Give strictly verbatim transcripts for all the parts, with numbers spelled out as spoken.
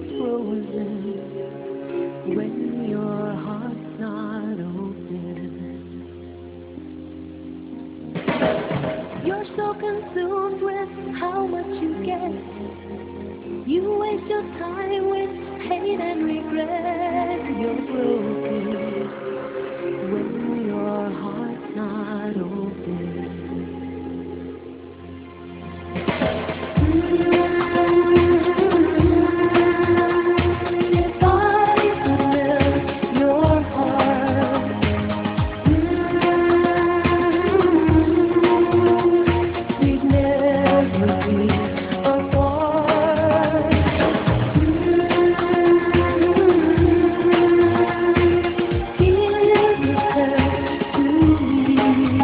frozen when your heart's not open. You're so consumed with how much you get. You waste your time with hate and regret. You're broken when your heart's not open. If I could melt your heart, we'd never be apart. Give yourself to me.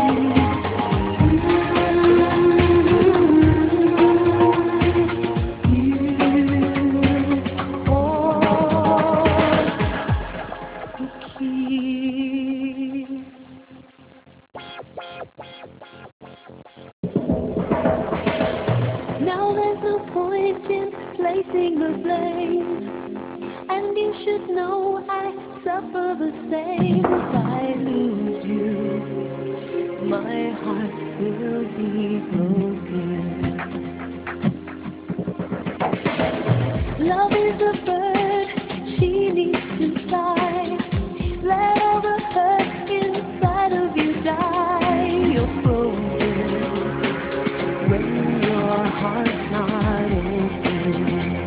Now there's no point in placing the blame, and you should know I suffer the same. If I lose you, my heart will be broken. Love is a bird, she needs to fly. Let all the hurt inside of you die. You're frozen when your heart's not open.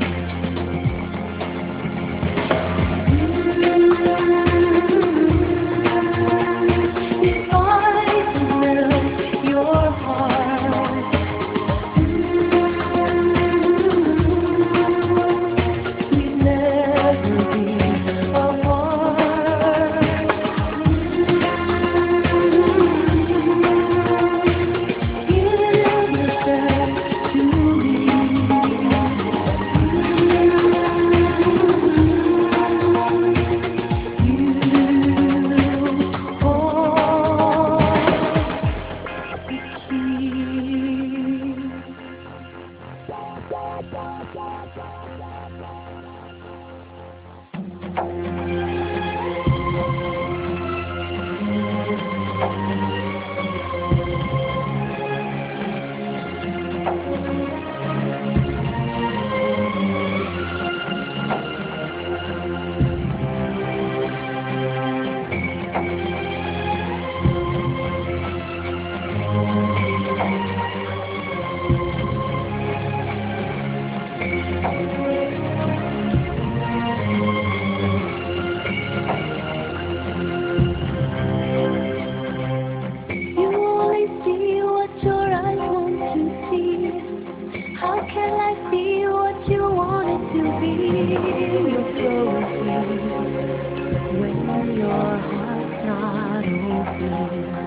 If I could melt your heart, we'd never be apart. Give yourself to me. You only see what your eyes want to see. How can I be what you want it to be? You're frozen when your heart's not open.